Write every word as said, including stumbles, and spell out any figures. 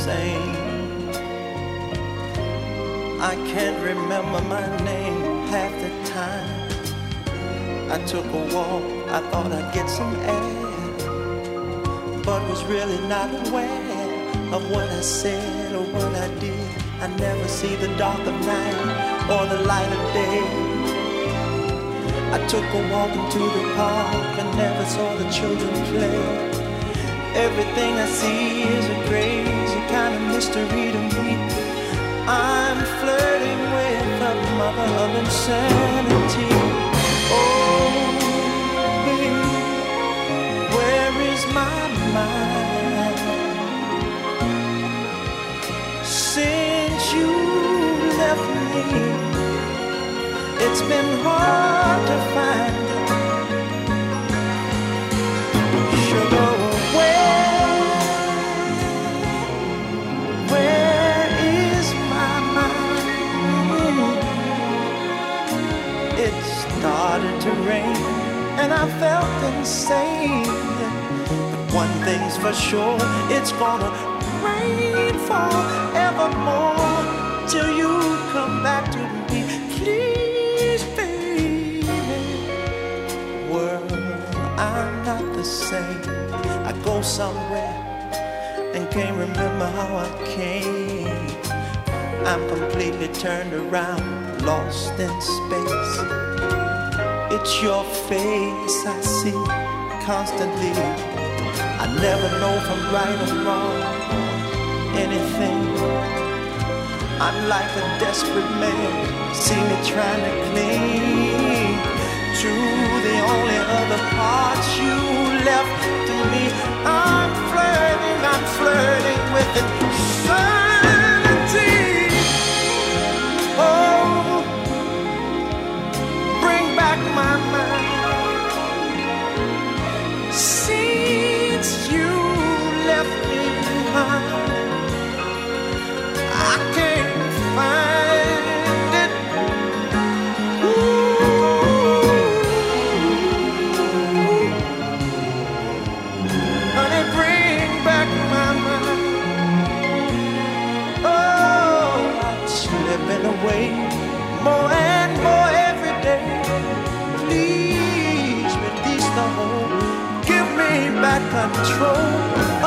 same. I can't remember my name half the time. I took a walk, I thought I'd get some air, but was really not aware of what I said or what I did. I never see the dark of night or the light of day. I took a walk into the park and never saw the children play. Everything I see is a crazy kind of mystery to me. I'm flirting with the mother of insanity. Oh, baby, where is my mind? Since you left me, it's been hard to find it. Sugar, where, where is my mind? It started to rain and I felt insane. But one thing's for sure, it's gonna rain forevermore till you come back to me. Please, baby. World, I'm not the same. I go somewhere and can't remember how I came. I'm completely turned around, lost in space. It's your face I see constantly. I never know if I'm right or wrong or anything. I'm like a desperate man, see me trying to cling to the only other parts you left to me. I'm flirting, I'm flirting with insanity. Oh, bring back my mind. Since you left me behind, I can't find it. Ooh, honey, bring back my mind. Oh, I'm slipping away more and more every day. Please release the hold, give me back control.